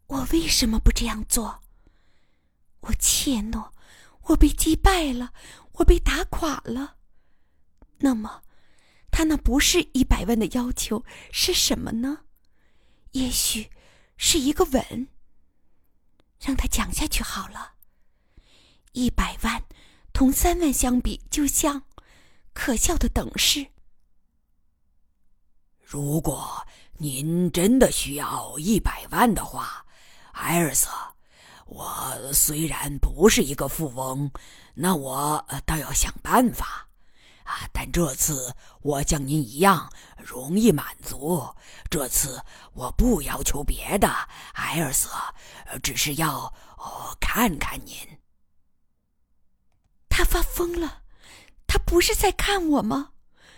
我为什么不这样做？我怯懦，我被击败了，我被打垮了。那么他那不是100万的要求是什么呢？也许是一个吻。让他讲下去好了。100万同3万相比，就像可笑的等式。 如果您真的需要100万的话，艾尔萨，我虽然不是一个富翁，那我倒要想办法但这次我像您一样容易满足。这次我不要求别的，艾尔萨，只是要看看您。 他发疯了，他不是在看我吗？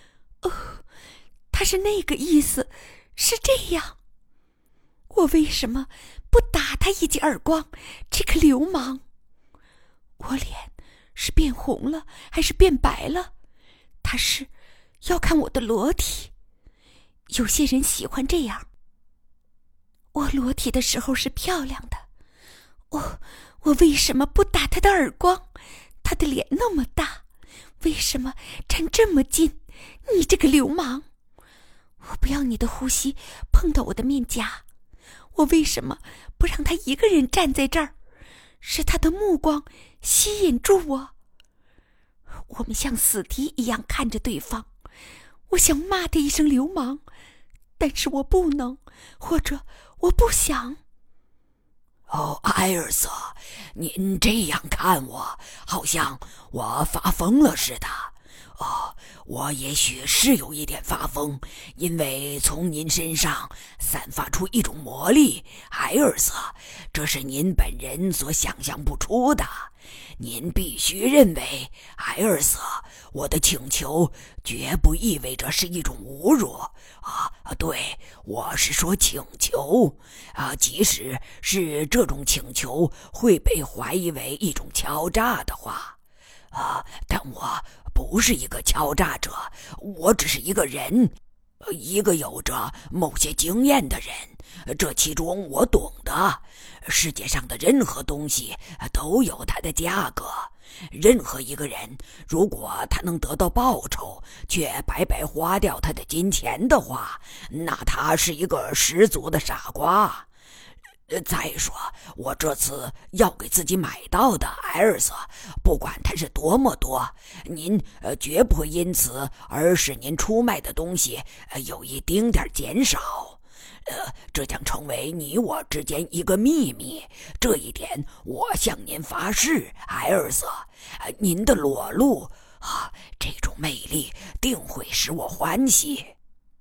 他是那个意思，是这样。我为什么不打他一记耳光？这个流氓！我脸是变红了还是变白了？他是要看我的裸体。有些人喜欢这样。我裸体的时候是漂亮的。我为什么不打他的耳光？他的脸那么大，为什么站这么近？你这个流氓！我不要你的呼吸碰到我的面颊。我为什么不让他一个人站在这儿？是他的目光吸引住我。我们像死敌一样看着对方。我想骂他一声流氓，但是我不能，或者我不想。 艾尔萨，您这样看我，好像我发疯了似的。我也许是有一点发疯，因为从您身上散发出一种魔力，艾尔萨，这是您本人所想象不出的。您必须认为，艾尔萨，我的请求绝不意味着是一种侮辱。对，我是说请求。即使是这种请求会被怀疑为一种敲诈的话，但我不是一个敲诈者，我只是一个人，一个有着某些经验的人。这其中我懂的。世界上的任何东西都有它的价格。任何一个人，如果他能得到报酬，却白白花掉他的金钱的话，那他是一个十足的傻瓜。再说，我这次要给自己买到的艾尔萨，不管它是多么多，您绝不会因此而使您出卖的东西有一丁点减少。这将成为你我之间一个秘密，这一点我向您发誓，艾尔萨。您的裸露这种魅力定会使我欢喜。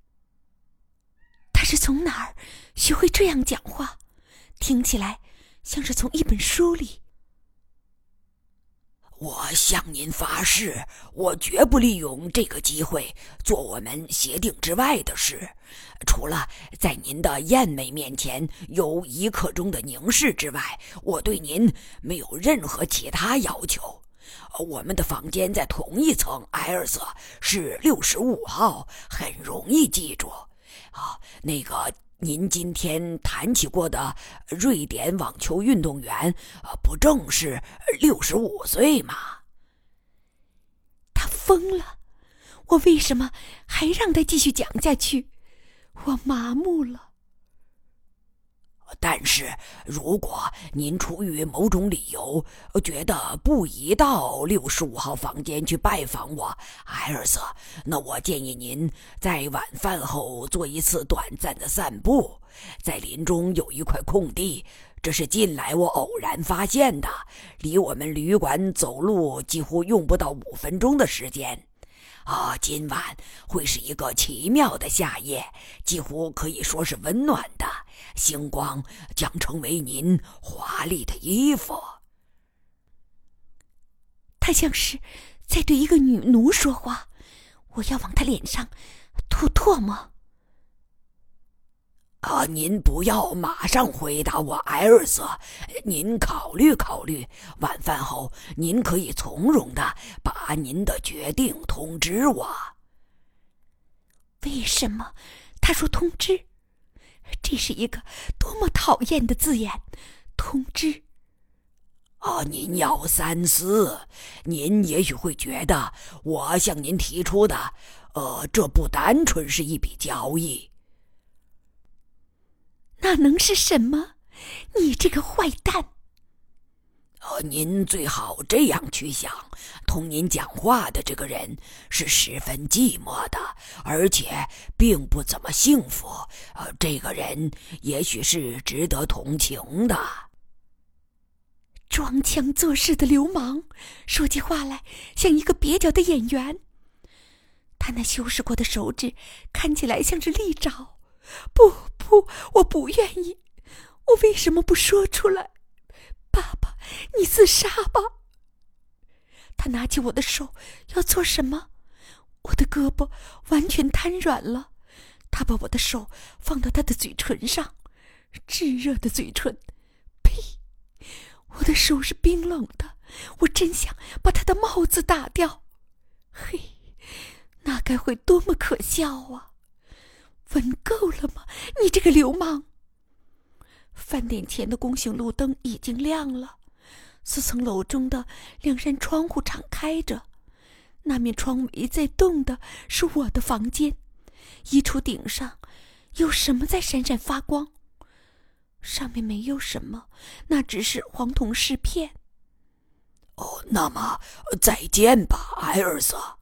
他是从哪儿学会这样讲话？听起来像是从一本书里。 我向您发誓，我绝不利用这个机会做我们协定之外的事，除了在您的艳美面前有1刻钟的凝视之外，我对您没有任何其他要求。我们的房间在同一层，艾尔萨，是65号，很容易记住。那个您今天谈起过的瑞典网球运动员，不正是65岁吗？ 他疯了！我为什么还让他继续讲下去？我麻木了。 但是如果您出于某种理由觉得不宜到65号房间去拜访我，艾尔萨，那我建议您在晚饭后做一次短暂的散步。在林中有一块空地，这是近来我偶然发现的，离我们旅馆走路几乎用不到5分钟的时间。今晚会是一个奇妙的夏夜，几乎可以说是温暖的，星光将成为您华丽的衣服。 他像是在对一个女奴说话。我要往他脸上吐唾沫。 您不要马上回答我，艾尔萨，您考虑考虑，晚饭后您可以从容地把您的决定通知我。 为什么他说通知？这是一个多么么讨厌的字眼，通知。 您要三思，您也许会觉得我向您提出的，这不单纯是一笔交易。 那能是什么？你这个坏蛋！ 您最好这样去想，同您讲话的这个人是十分寂寞的，而且并不怎么幸福。这个人也许是值得同情的。 装腔作势的流氓，说起话来像一个蹩脚的演员。他那修饰过的手指看起来像是利爪。不，我不愿意。我为什么不说出来？爸爸，你自杀吧。他拿起我的手要做什么？我的胳膊完全瘫软了。他把我的手放到他的嘴唇上，炙热的嘴唇。呸！我的手是冰冷的，我真想把他的帽子打掉。嘿，那该会多么可笑啊！闻够了吗，你这个流氓！饭店前的弓形路灯已经亮了，4层楼中的2扇窗户敞开着，那面窗围在动的是我的房间。衣橱顶上有什么在闪闪发光？上面没有什么，那只是黄铜饰片。 那么再见吧，艾尔莎。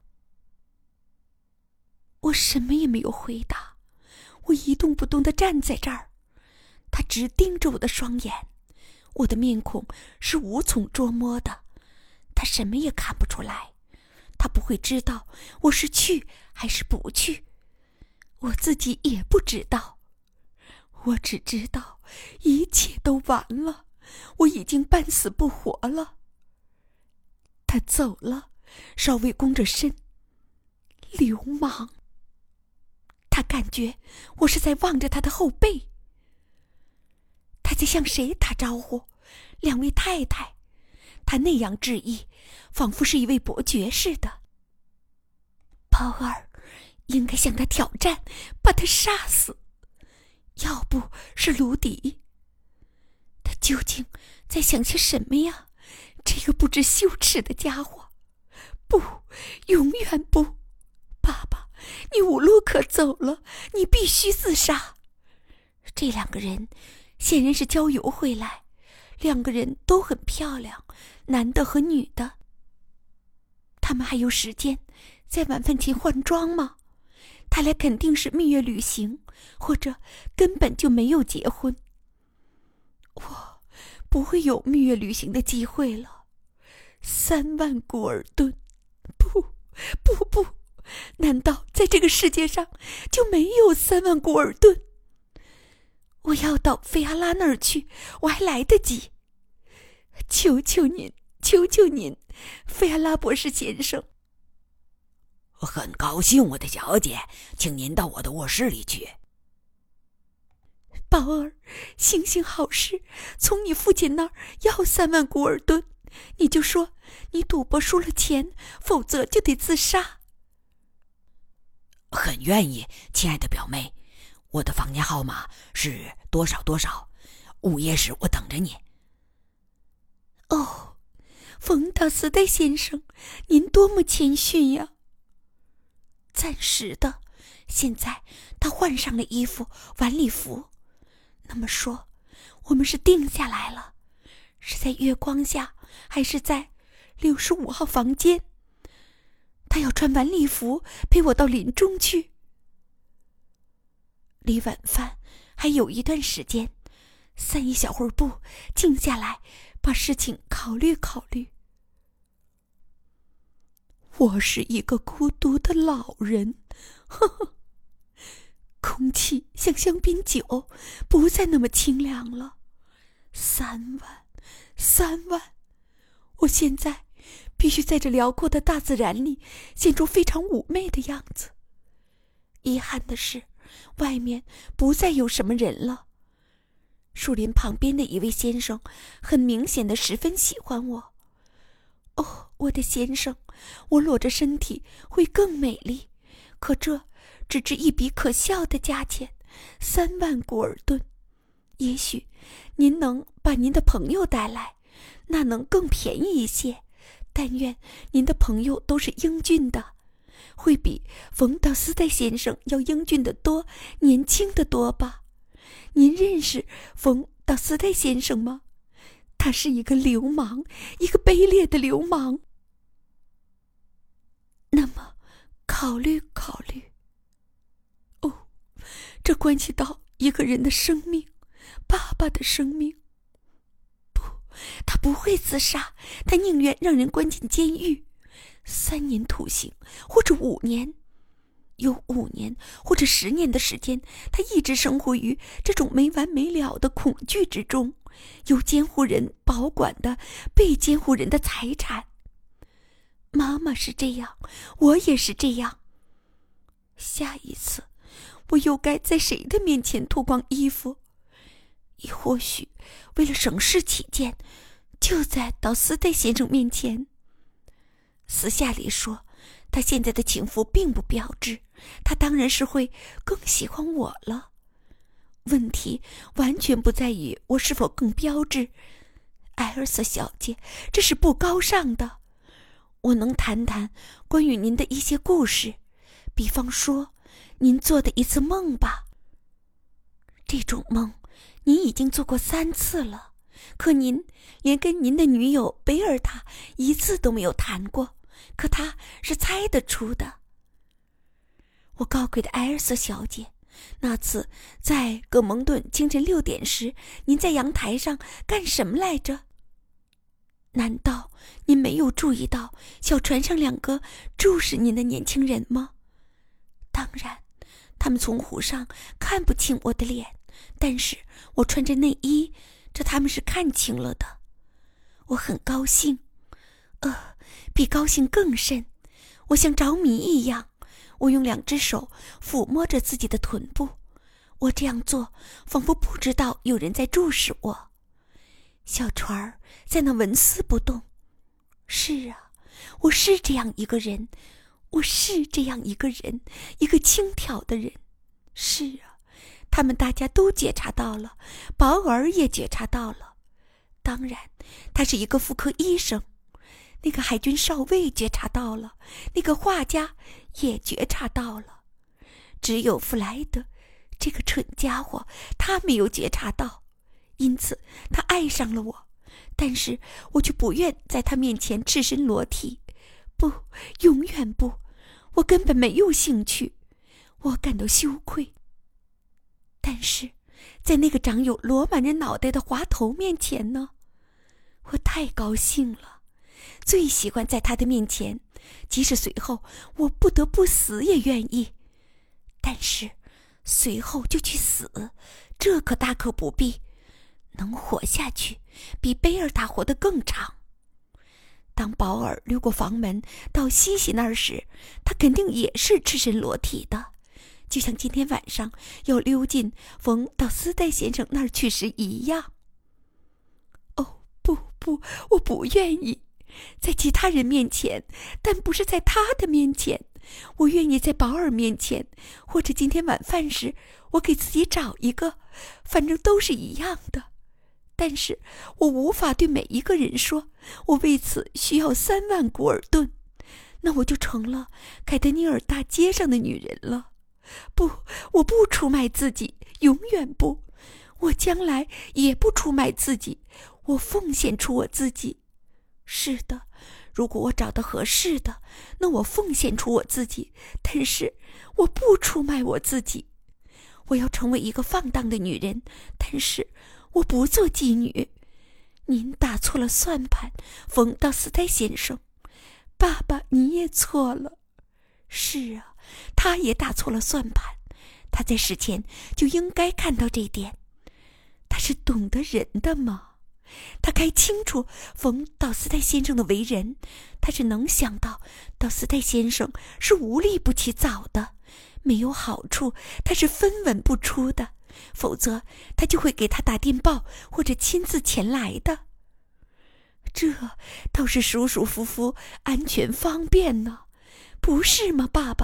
我什么也没有回答，我一动不动地站在这儿。他直盯着我的双眼，我的面孔是无从捉摸的，他什么也看不出来，他不会知道我是去还是不去，我自己也不知道。我只知道一切都完了，我已经半死不活了。他走了，稍微弓着身。流氓！他感觉我是在望着他的后背。他在向谁打招呼？2位太太。他那样致意，仿佛是一位伯爵似的。鲍尔应该向他挑战，把他杀死，要不是卢迪。他究竟在想些什么呀？这个不知羞耻的家伙！不，永远不！爸爸，你无路可走了，你必须自杀。这2个人显然是郊游回来，2个人都很漂亮，男的和女的。他们还有时间在晚饭前换装吗？他俩肯定是蜜月旅行，或者根本就没有结婚。我不会有蜜月旅行的机会了。3万古尔顿，不，难道在这个世界上就没有3万古尔顿？我要到菲阿拉那儿去，我还来得及。求求您，菲阿拉博士先生。 很高兴，我的小姐，请您到我的卧室里去。 宝儿，行好事，从你父亲那儿要3万古尔顿，你就说你赌博输了钱，否则就得自杀。 很愿意，亲爱的表妹，我的房间号码是多少，午夜时我等着你。 冯达斯代先生，您多么谦逊呀！暂时的，现在他换上了衣服，晚礼服。那么说，我们是定下来了，是在月光下，还是在65号房间？他要穿晚礼服陪我到林中去。离晚饭还有一段时间，散一小会儿步，静下来，把事情考虑考虑。我是一个孤独的老人，空气像香槟酒，不再那么清凉了。3万！我现在必须在这辽阔的大自然里显出非常妩媚的样子。遗憾的是，外面不再有什么人了。树林旁边的一位先生很明显的十分喜欢我。我的先生，我裸着身体会更美丽，可这只值一笔可笑的价钱，3万古尔顿。 也许您能把您的朋友带来，那能更便宜一些。但愿您的朋友都是英俊的，会比冯道斯代先生要英俊得多，年轻得多吧？您认识冯道斯代先生吗？他是一个流氓，一个卑劣的流氓。那么考虑考虑。哦，这关系到一个人的生命，爸爸的生命。不，他不会自杀，他宁愿让人关进监狱，3年徒刑或者5年，有5年或者10年的时间，他一直生活于这种没完没了的恐惧之中，有监护人保管的被监护人的财产。妈妈是这样，我也是这样。下一次我又该在谁的面前脱光衣服？也或许为了省事起见，就在道斯代先生面前。私下里说，他现在的情妇并不标致，他当然是会更喜欢我了。问题完全不在于我是否更标致，艾尔瑟小姐，这是不高尚的。我能谈谈关于您的一些故事，比方说您做的一次梦吧。这种梦您已经做过3次了，可您连跟您的女友贝尔塔一次都没有谈过，可她是猜得出的。我高贵的艾尔瑟小姐，那次在葛蒙顿清晨6点时，您在阳台上干什么来着？难道您没有注意到小船上2个注视您的年轻人吗？当然，他们从湖上看不清我的脸，但是我穿着内衣，这他们是看清了的。我很高兴，比高兴更甚，我像着迷一样，我用2只手抚摸着自己的臀部，我这样做仿佛不知道有人在注视我。小船儿在那纹丝不动。是啊，我是这样一个人，我是这样一个人，一个轻佻的人。是啊，他们大家都觉察到了，保尔也觉察到了。当然，他是一个妇科医生。那个海军少尉觉察到了，那个画家也觉察到了。只有弗莱德，这个蠢家伙，他没有觉察到。因此他爱上了我，但是我却不愿在他面前赤身裸体。不，永远不，我根本没有兴趣，我感到羞愧。但是在那个长有罗马人脑袋的滑头面前呢，我太高兴了，最喜欢在他的面前，即使随后我不得不死也愿意。但是随后就去死，这可大可不必。能活下去，比贝尔塔活得更长。当保尔溜过房门到西西那儿时，他肯定也是赤身裸体的，就像今天晚上要溜进冯道斯代先生那儿去时一样。哦，不，我不愿意，在其他人面前，但不是在他的面前。我愿意在保尔面前，或者今天晚饭时，我给自己找一个，反正都是一样的。但是我无法对每一个人说，我为此需要3万古尔顿，那我就成了凯德尼尔大街上的女人了。不，我不出卖自己，永远不，我将来也不出卖自己，我奉献出我自己。是的，如果我找到合适的，那我奉献出我自己，但是我不出卖我自己。我要成为一个放荡的女人，但是我不做妓女。您打错了算盘，冯道斯代先生。爸爸，你也错了。是啊，他也打错了算盘，他在事前就应该看到这点。他是懂得人的吗？他该清楚冯道斯代先生的为人，他是能想到道斯代先生是无利不起早的，没有好处他是分文不出的，否则他就会给他打电报或者亲自前来的。这倒是舒舒服服、安全方便呢，不是吗，爸爸？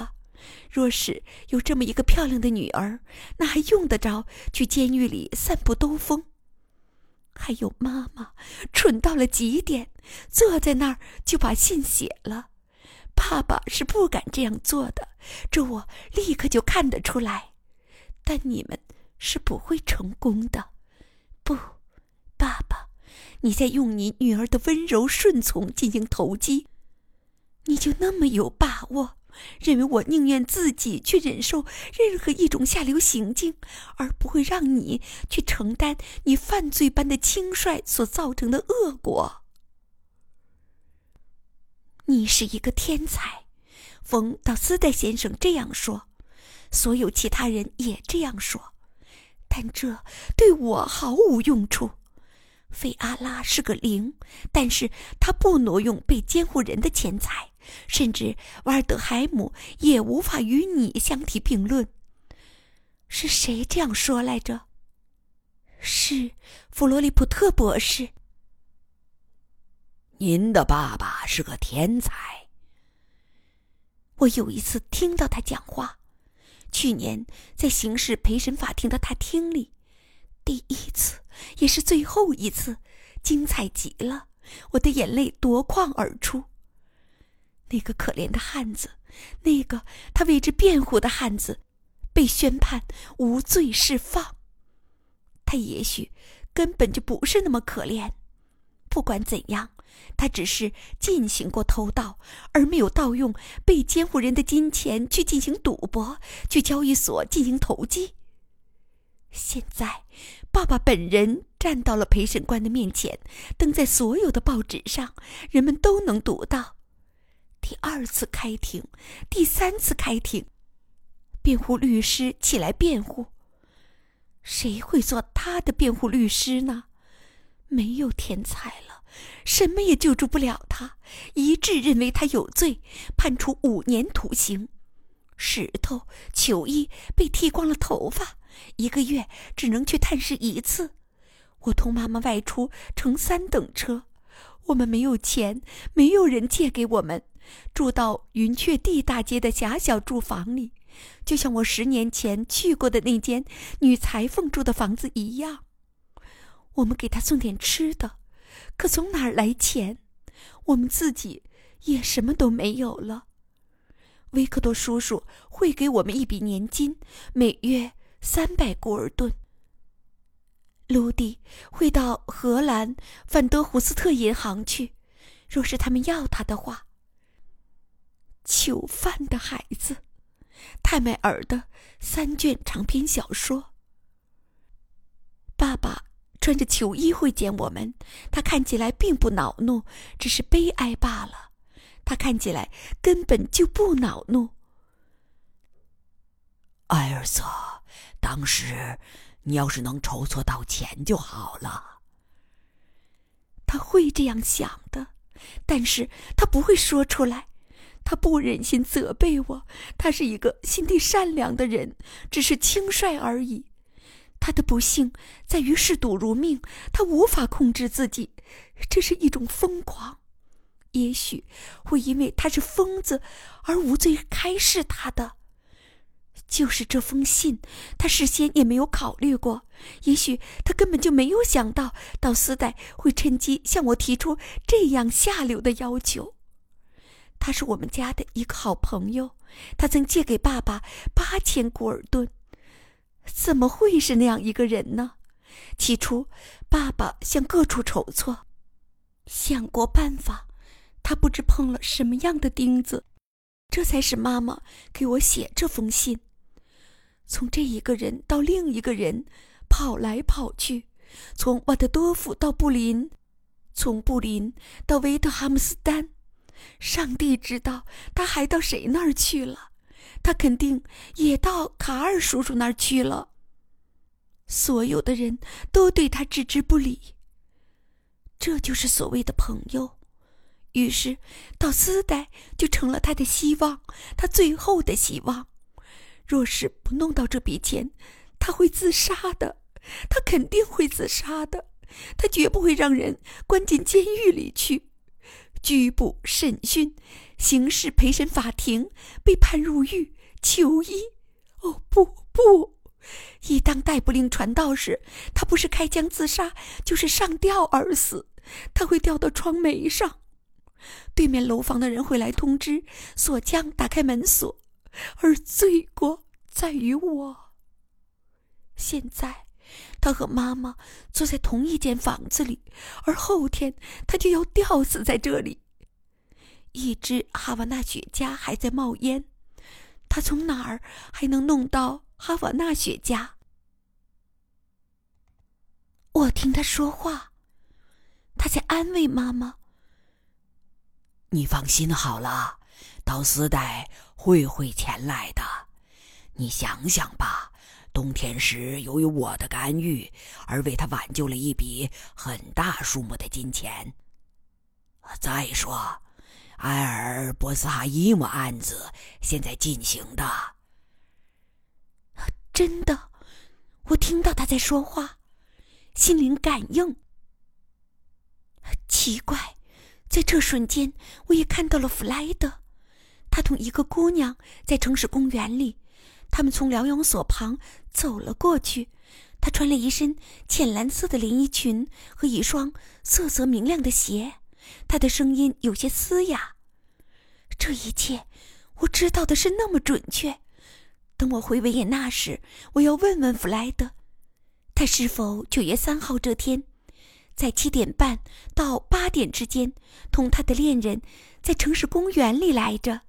若是有这么一个漂亮的女儿，那还用得着去监狱里散步兜风？还有妈妈，蠢到了极点，坐在那儿就把信写了。爸爸是不敢这样做的，这我立刻就看得出来。但你们是不会成功的。不，爸爸，你在用你女儿的温柔顺从进行投机，你就那么有把握，认为我宁愿自己去忍受任何一种下流行径，而不会让你去承担你犯罪般的轻率所造成的恶果。你是一个天才，冯道斯代先生这样说，所有其他人也这样说，但这对我毫无用处。费阿拉是个零，但是他不挪用被监护人的钱财，甚至瓦尔德海姆也无法与你相提并论。是谁这样说来着？是弗罗利普特博士。 您的爸爸是个天才。 我有一次听到他讲话，去年在刑事陪审法庭的大厅里，第一次也是最后一次，精彩极了，我的眼泪夺眶而出。那个可怜的汉子，那个他为之辩护的汉子，被宣判无罪释放。他也许根本就不是那么可怜，不管怎样，他只是进行过偷盗，而没有盗用被监护人的金钱去进行赌博，去交易所进行投机。现在爸爸本人站到了陪审官的面前，登在所有的报纸上，人们都能读到。第二次开庭，第三次开庭，辩护律师起来辩护。谁会做他的辩护律师呢？没有天才了，什么也救助不了他，一致认为他有罪，判处5年徒刑。石头、球衣被剃光了头发，1个月只能去探视1次。我同妈妈外出乘3等车，我们没有钱，没有人借给我们，住到云雀地大街的狭小住房里，就像我10年前去过的那间女裁缝住的房子一样。我们给她送点吃的，可从哪儿来钱？我们自己也什么都没有了。维克多叔叔会给我们一笔年金，每月300古尔顿。卢迪会到荷兰范德胡斯特银行去，若是他们要他的话。囚犯的孩子，泰麦尔的3卷长篇小说。爸爸穿着囚衣会见我们，他看起来并不恼怒，只是悲哀罢了。他看起来根本就不恼怒。 艾尔萨，当时你要是能筹措到钱就好了。 他会这样想的，但是他不会说出来。他不忍心责备我，他是一个心地善良的人，只是轻率而已。他的不幸在于嗜赌如命，他无法控制自己，这是一种疯狂。也许会因为他是疯子而无罪开释他的。就是这封信，他事先也没有考虑过，也许他根本就没有想到道斯代会趁机向我提出这样下流的要求。他是我们家的一个好朋友，他曾借给爸爸8000古尔顿。怎么会是那样一个人呢？起初爸爸向各处筹措，想过办法，他不知碰了什么样的钉子，这才使妈妈给我写这封信。从这一个人到另一个人跑来跑去，从瓦特多夫到布林，从布林到维特哈姆斯丹，上帝知道他还到谁那儿去了，他肯定也到卡尔叔叔那儿去了。所有的人都对他置之不理，这就是所谓的朋友。于是道斯代就成了他的希望，他最后的希望。若是不弄到这笔钱，他会自杀的，他肯定会自杀的，他绝不会让人关进监狱里去。拘捕、审讯、刑事陪审法庭，被判入狱， 求医。哦，不！一当逮捕令传到时，他不是开枪自杀，就是上吊而死。他会掉到窗楣上，对面楼房的人会来通知，锁匠打开门锁，而罪过在于我。现在他和妈妈坐在同一间房子里，而后天他就要吊死在这里。一支哈瓦那雪茄还在冒烟，他从哪儿还能弄到哈瓦那雪茄？我听他说话，他在安慰妈妈。 你放心好了，刀丝带会前来的。你想想吧，冬天时由于我的干预而为他挽救了一笔很大数目的金钱。再说埃尔波斯哈伊姆案子现在进行的。 真的，我听到他在说话，心灵感应。奇怪，在这瞬间我也看到了弗莱德，他同一个姑娘在城市公园里，他们从疗养所旁走了过去。她穿了一身浅蓝色的连衣裙和一双色泽明亮的鞋，她的声音有些嘶哑。这一切我知道的是那么准确。等我回维也纳时，我要问问弗莱德，他是否9月3号这天在7点半到8点之间同他的恋人在城市公园里来着。